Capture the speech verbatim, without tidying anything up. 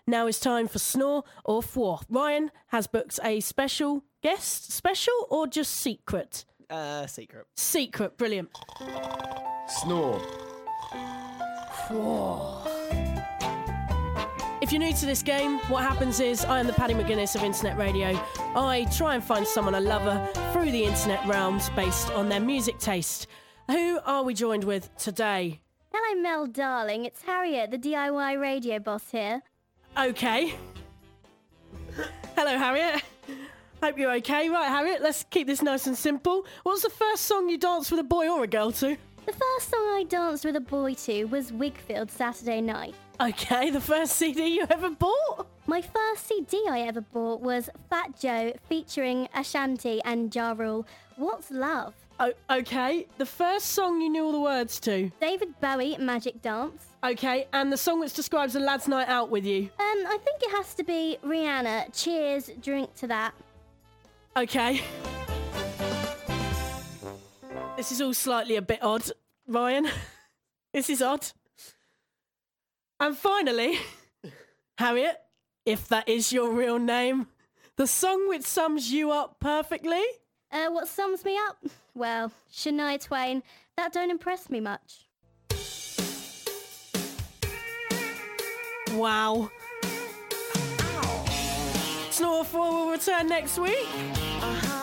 Now it's time for Snore or Fwar. Ryan has booked a special guest. Special or just secret? Uh, secret. Secret, brilliant. Snore. Fwar. If you're new to this game, what happens is I am the Paddy McGuinness of Internet Radio. I try and find someone I love through the internet realms based on their music taste. Who are we joined with today? Hello, Mel, darling. It's Harriet, the D I Y radio boss here. Okay. Hello, Harriet. Hope you're okay. Right, Harriet, let's keep this nice and simple. What was the first song you danced with a boy or a girl to? The first song I danced with a boy to was Wigfield Saturday Night. Okay, the first C D you ever bought? My first C D I ever bought was Fat Joe featuring Ashanti and Ja Rule. What's Love? Oh, okay, the first song you knew all the words to? David Bowie, Magic Dance. Okay, and the song which describes a lad's night out with you? Um, I think it has to be Rihanna. Cheers, drink to that. Okay. This is all slightly a bit odd, Ryan. This is odd. And finally, Harriet, if that is your real name, the song which sums you up perfectly? Uh, what sums me up? Well, Shania Twain. That don't impress me much. Wow. Snore four will return next week. Uh-huh.